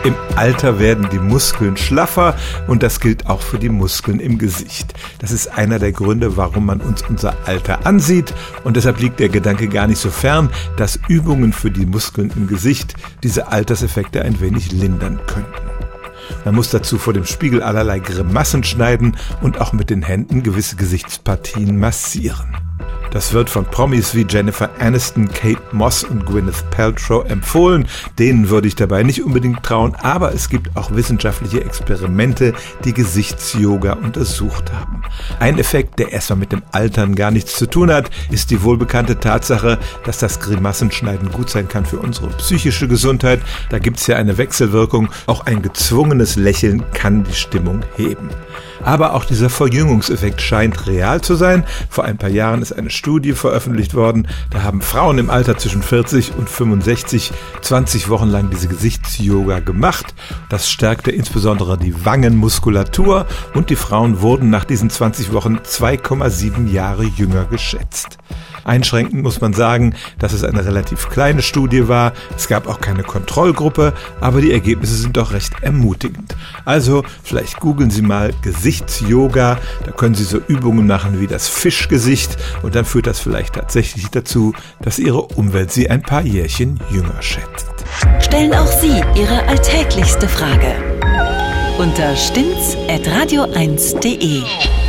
Im Alter werden die Muskeln schlaffer und das gilt auch für die Muskeln im Gesicht. Das ist einer der Gründe, warum man uns unser Alter ansieht und deshalb liegt der Gedanke gar nicht so fern, dass Übungen für die Muskeln im Gesicht diese Alterseffekte ein wenig lindern könnten. Man muss dazu vor dem Spiegel allerlei Grimassen schneiden und auch mit den Händen gewisse Gesichtspartien massieren. Das wird von Promis wie Jennifer Aniston, Kate Moss und Gwyneth Paltrow empfohlen. Denen würde ich dabei nicht unbedingt trauen, aber es gibt auch wissenschaftliche Experimente, die Gesichtsyoga untersucht haben. Ein Effekt, der erstmal mit dem Altern gar nichts zu tun hat, ist die wohlbekannte Tatsache, dass das Grimassenschneiden gut sein kann für unsere psychische Gesundheit. Da gibt es ja eine Wechselwirkung. Auch ein gezwungenes Lächeln kann die Stimmung heben. Aber auch dieser Verjüngungseffekt scheint real zu sein. Vor ein paar Jahren ist eine Studie veröffentlicht worden. Da haben Frauen im Alter zwischen 40 und 65 20 Wochen lang diese Gesichtsyoga gemacht. Das stärkte insbesondere die Wangenmuskulatur und die Frauen wurden nach diesen 20 Wochen 2,7 Jahre jünger geschätzt. Einschränkend muss man sagen, dass es eine relativ kleine Studie war. Es gab auch keine Kontrollgruppe, aber die Ergebnisse sind doch recht ermutigend. Also vielleicht googeln Sie mal Gesichtsyoga, da können Sie so Übungen machen wie das Fischgesicht und dann führt das vielleicht tatsächlich dazu, dass Ihre Umwelt Sie ein paar Jährchen jünger schätzt. Stellen auch Sie Ihre alltäglichste Frage unter stimmtz@radio1.de.